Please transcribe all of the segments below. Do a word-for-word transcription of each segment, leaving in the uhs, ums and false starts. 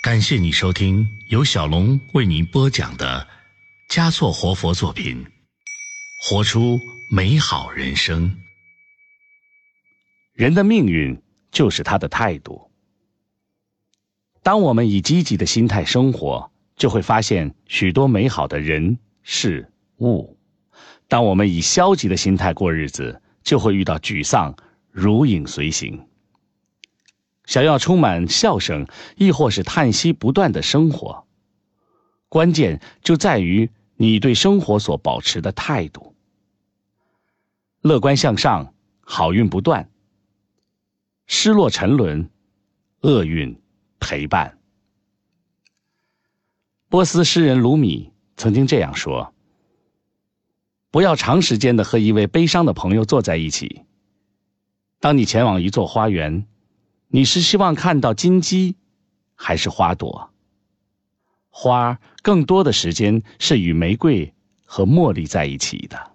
感谢你收听由小龙为您播讲的嘉措活佛作品，活出美好人生。 人的命运就是他的态度。当我们以积极的心态生活，就会发现许多美好的人事物；当我们以消极的心态过日子，就会遇到沮丧如影随形。想要充满笑声，亦或是叹息不断的生活，关键就在于你对生活所保持的态度。乐观向上，好运不断；失落沉沦，厄运陪伴。波斯诗人鲁米曾经这样说：不要长时间的和一位悲伤的朋友坐在一起。当你前往一座花园，你是希望看到金鸡还是花朵？花更多的时间是与玫瑰和茉莉在一起的。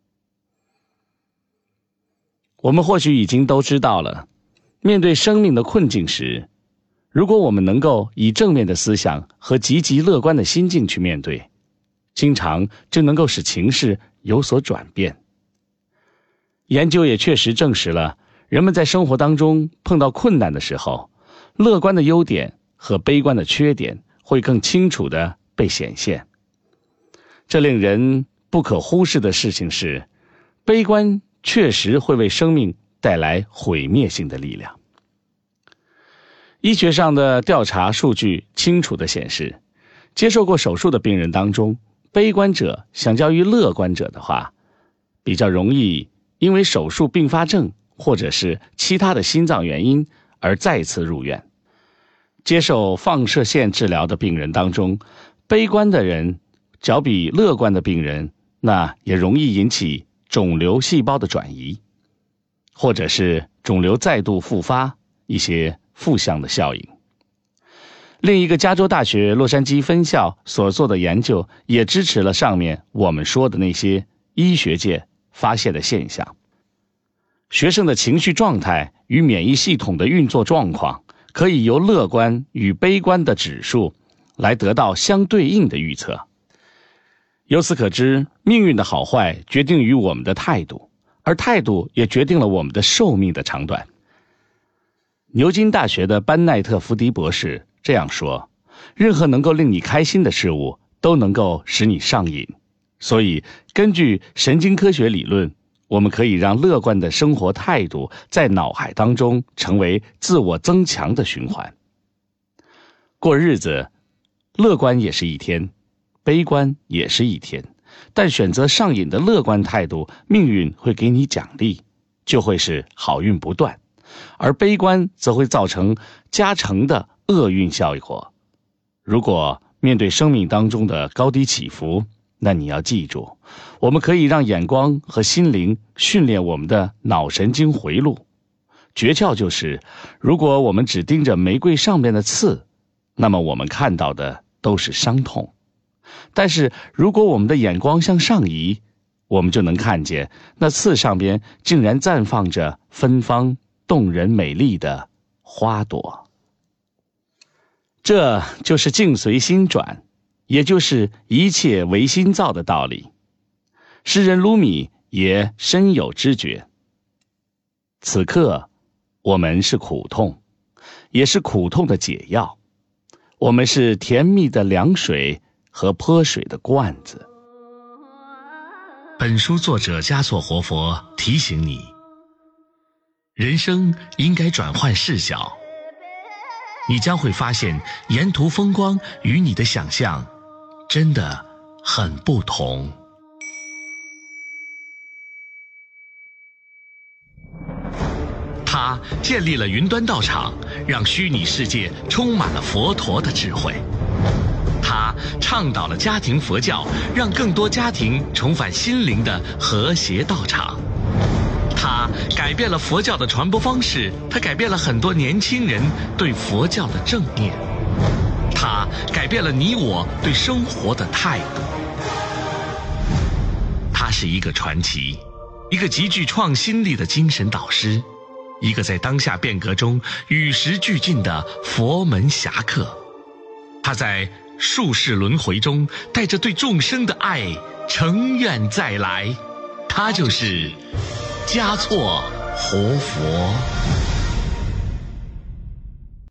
我们或许已经都知道了，面对生命的困境时，如果我们能够以正面的思想和积极乐观的心境去面对，经常就能够使情势有所转变。研究也确实证实了，人们在生活当中碰到困难的时候，乐观的优点和悲观的缺点会更清楚地被显现。这令人不可忽视的事情是，悲观确实会为生命带来毁灭性的力量。医学上的调查数据清楚地显示，接受过手术的病人当中，悲观者相较于乐观者的话，比较容易因为手术并发症或者是其他的心脏原因而再次入院。接受放射线治疗的病人当中，悲观的人较比乐观的病人，那也容易引起肿瘤细胞的转移，或者是肿瘤再度复发，一些负向的效应。另一个加州大学洛杉矶分校所做的研究也支持了上面我们说的那些医学界发现的现象。学生的情绪状态与免疫系统的运作状况，可以由乐观与悲观的指数来得到相对应的预测。由此可知，命运的好坏决定于我们的态度，而态度也决定了我们的寿命的长短。牛津大学的班奈特福迪博士这样说：任何能够令你开心的事物都能够使你上瘾，所以根据神经科学理论，我们可以让乐观的生活态度在脑海当中成为自我增强的循环。过日子，乐观也是一天，悲观也是一天，但选择上瘾的乐观态度，命运会给你奖励，就会是好运不断，而悲观则会造成加成的厄运效果。如果面对生命当中的高低起伏，那你要记住，我们可以让眼光和心灵训练我们的脑神经回路。诀窍就是，如果我们只盯着玫瑰上面的刺，那么我们看到的都是伤痛。但是如果我们的眼光向上移，我们就能看见那刺上边竟然绽放着芬芳动人美丽的花朵。这就是境随心转，也就是一切唯心造的道理。诗人鲁米也深有知觉。此刻我们是苦痛，也是苦痛的解药。我们是甜蜜的凉水和泼水的罐子。 本书作者嘉措活佛提醒你，人生应该转换视角，你将会发现沿途风光与你的想象真的很不同。他建立了云端道场，让虚拟世界充满了佛陀的智慧。他倡导了家庭佛教，让更多家庭重返心灵的和谐道场。他改变了佛教的传播方式，他改变了很多年轻人对佛教的正念，他改变了你我对生活的态度。他是一个传奇，一个极具创新力的精神导师，一个在当下变革中与时俱进的佛门侠客， 他在数世轮回中带着对众生的爱成愿再来，他就是嘉措活佛。